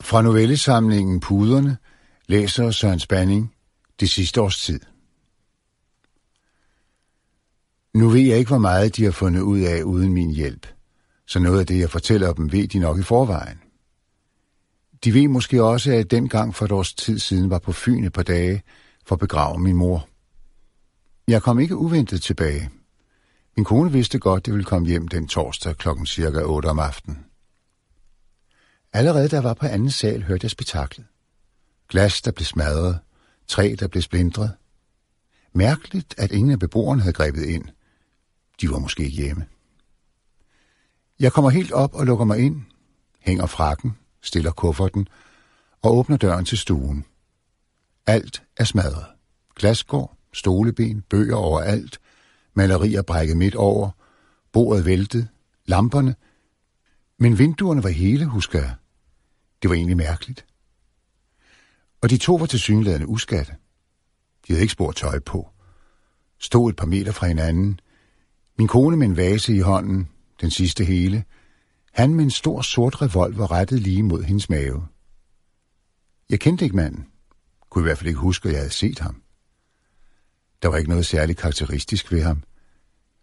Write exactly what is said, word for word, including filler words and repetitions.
Fra novellesamlingen Puderne læser Søren Spanning Det sidste års tid. Nu ved jeg ikke, hvor meget de har fundet ud af uden min hjælp, så noget af det, jeg fortæller dem, ved de nok i forvejen. De ved måske også, at jeg dengang for et års tid siden var på Fyn et par dage for at begrave min mor. Jeg kom ikke uventet tilbage. Min kone vidste godt, at jeg ville komme hjem den torsdag klokken cirka otte om aftenen. Allerede da jeg var på anden sal, hørte jeg spektaklet. Glas, der blev smadret. Træ, der blev splintret. Mærkeligt, at ingen af beboerne havde grebet ind. De var måske ikke hjemme. Jeg kommer helt op og lukker mig ind, hænger frakken, stiller kufferten og åbner døren til stuen. Alt er smadret. Glasgård, stoleben, bøger overalt, malerier brækket midt over, bordet væltet, lamperne. Men vinduerne var hele, husker jeg. Det var egentlig mærkeligt. Og de to var tilsyneladende uskatte. De havde ikke spor tøj på. Stod et par meter fra hinanden. Min kone med en vase i hånden, den sidste hele. Han med en stor sort revolver rettet lige mod hendes mave. Jeg kendte ikke manden. Kunne i hvert fald ikke huske, at jeg havde set ham. Der var ikke noget særligt karakteristisk ved ham.